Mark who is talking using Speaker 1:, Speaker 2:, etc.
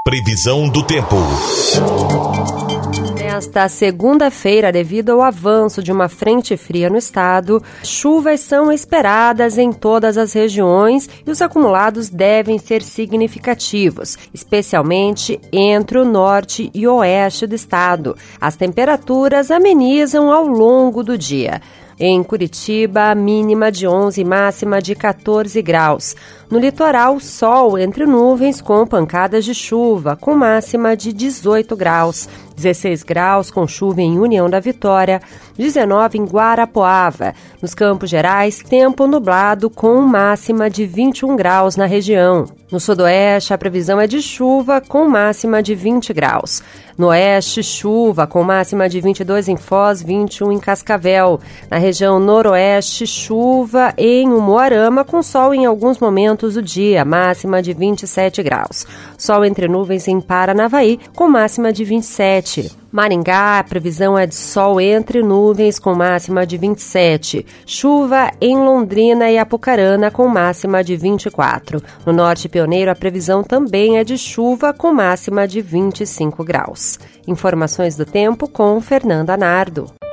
Speaker 1: Previsão do tempo.
Speaker 2: Nesta segunda-feira, devido ao avanço de uma frente fria no estado, chuvas são esperadas em todas as regiões e os acumulados devem ser significativos, especialmente entre o norte e oeste do estado. As temperaturas amenizam ao longo do dia. Em Curitiba, mínima de 11 e máxima de 14 graus. No litoral, sol entre nuvens com pancadas de chuva, com máxima de 18 graus. 16 graus com chuva em União da Vitória, 19 em Guarapuava. Nos Campos Gerais, tempo nublado com máxima de 21 graus na região. No sudoeste, a previsão é de chuva com máxima de 20 graus. No oeste, chuva com máxima de 22 em Foz, 21 em Cascavel. Na região noroeste, chuva em Umuarama com sol em alguns momentos do dia, máxima de 27 graus. Sol entre nuvens em Paranavaí com máxima de 27. Maringá, a previsão é de sol entre nuvens com máxima de 27. Chuva em Londrina e Apucarana com máxima de 24. No Norte Pioneiro, a previsão também é de chuva com máxima de 25 graus. Informações do tempo com Fernanda Nardo.